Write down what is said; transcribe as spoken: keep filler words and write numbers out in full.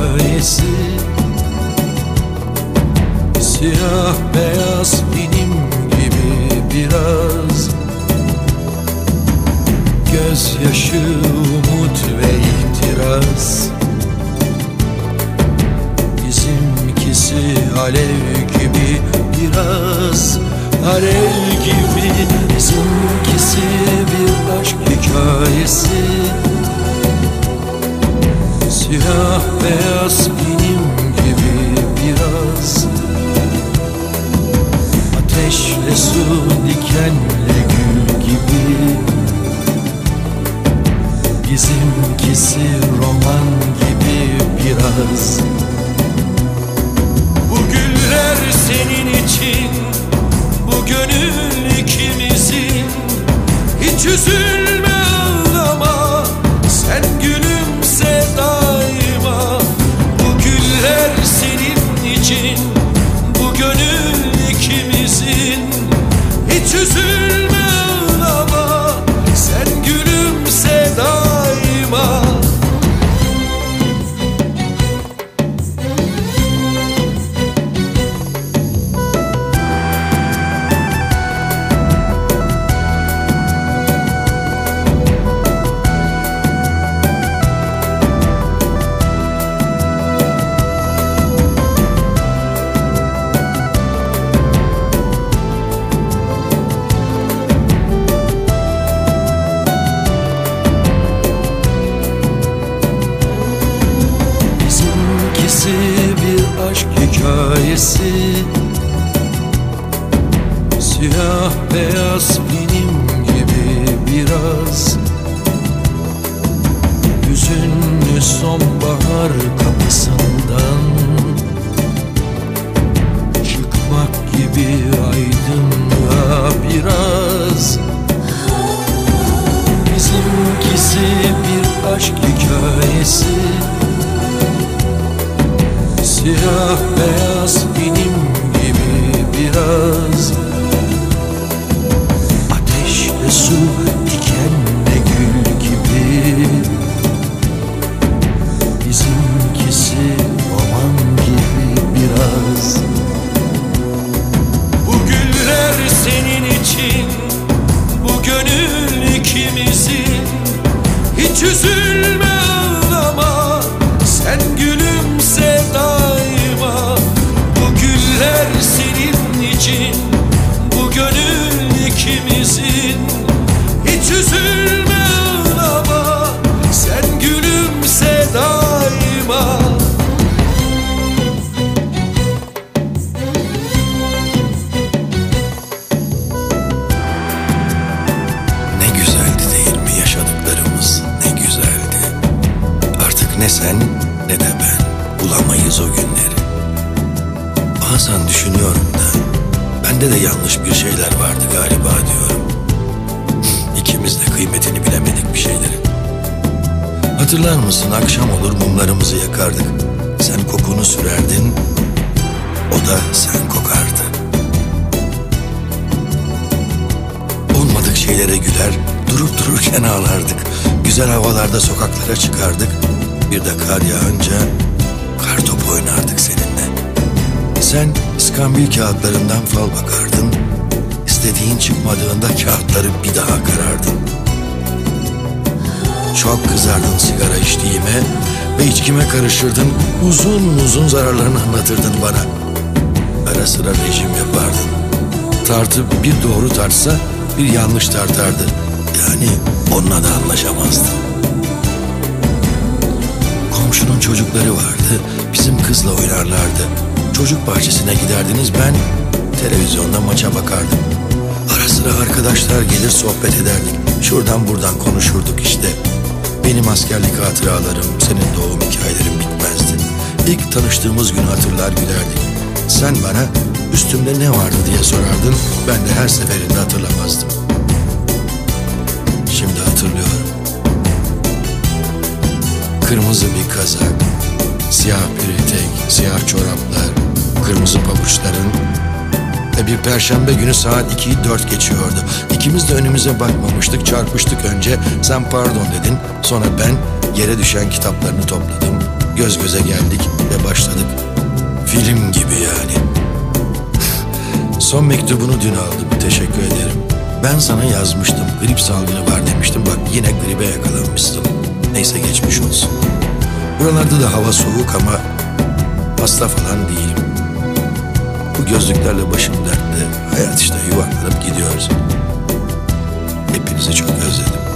hikayesi. Siyah beyaz benim gibi biraz, gözyaşı, umut ve ihtiras. Bizimkisi alev gibi biraz, alev gibi. Bizimkisi bir aşk hikayesi. Siyah beyaz benim gibi biraz, ateşle su, dikenle gül gibi. Bizimkisi roman gibi biraz. Bu güller senin için, bu gönül ikimizin. Hiç üzülme, ağlama, sen gülümse daima. Bu güller senin için, bu gönül ikimizin. Hiç üzülme, ağlama, sen gülümse daima. Bir aşk hikayesi. Siyah beyaz benim gibi biraz, hüzünlü sonbahar kapısından çıkmak gibi aydınlığa biraz. Bizimkisi bir aşk hikayesi. Siyah beyaz benim gibi biraz, ateşle su, dikenle gül gibi. Bizimkisi roman gibi biraz. Bu güller senin için, bu gönül ikimizin. Hiç üzülme, ağlama, sen gülümse daima. Bu güller senin için, bu gönül ikimizin. Hiç üzülme, ağlama, sen gülümse daima. Ne güzeldi değil mi yaşadıklarımız, ne güzeldi. Artık ne sen ne de ben bulamayız o günleri. Bazen düşünüyorum da bende de yanlış bir şeyler vardı galiba diyorum. İkimiz de kıymetini bilemedik bir şeylerin. Hatırlar mısın, akşam olur mumlarımızı yakardık. Sen kokunu sürerdin, o da sen kokardı. Olmadık şeylere güler, durup dururken ağlardık. Güzel havalarda sokaklara çıkardık. Bir de kar yağınca kar topu oynardık seninle. Sen iskambil kağıtlarından fal bakardın. İstediğin çıkmadığında kağıtları bir daha karardın. Çok kızardın sigara içtiğime ve içkime karışırdın. Uzun uzun zararlarını anlatırdın bana. Ara sıra rejim yapardın. Tartı bir doğru tartsa bir yanlış tartardı. Yani onunla da anlaşamazdın. Komşunun çocukları vardı, bizim kızla oynarlardı. Çocuk bahçesine giderdiniz, ben televizyonda maça bakardım. Ara sıra arkadaşlar gelir sohbet ederdik. Şuradan buradan konuşurduk işte. Benim askerlik hatıralarım, senin doğum hikayelerin bitmezdi. İlk tanıştığımız günü hatırlar gülerdik. Sen bana üstümde ne vardı diye sorardın, ben de her seferinde hatırlamazdım. Şimdi hatırlıyorum. Kırmızı bir kazak, siyah bir etek, siyah çoraplar, kırmızı pabuçların ve bir perşembe günü saat ikiyi dört geçiyordu. İkimiz de önümüze bakmamıştık, çarpıştık önce. Sen pardon dedin, sonra ben yere düşen kitaplarını topladım. göz göze geldik ve başladık. Film gibi yani. Son mektubunu dün aldım. Teşekkür ederim. Ben sana yazmıştım. Grip salgını var demiştim. Bak yine gribe yakalanmışsın. Neyse geçmiş olsun. Buralarda da hava soğuk ama hasta falan değilim. Bu gözlüklerle başım dertte. Hayat işte, yuvarlanıp gidiyoruz. Hepinizi çok özledim.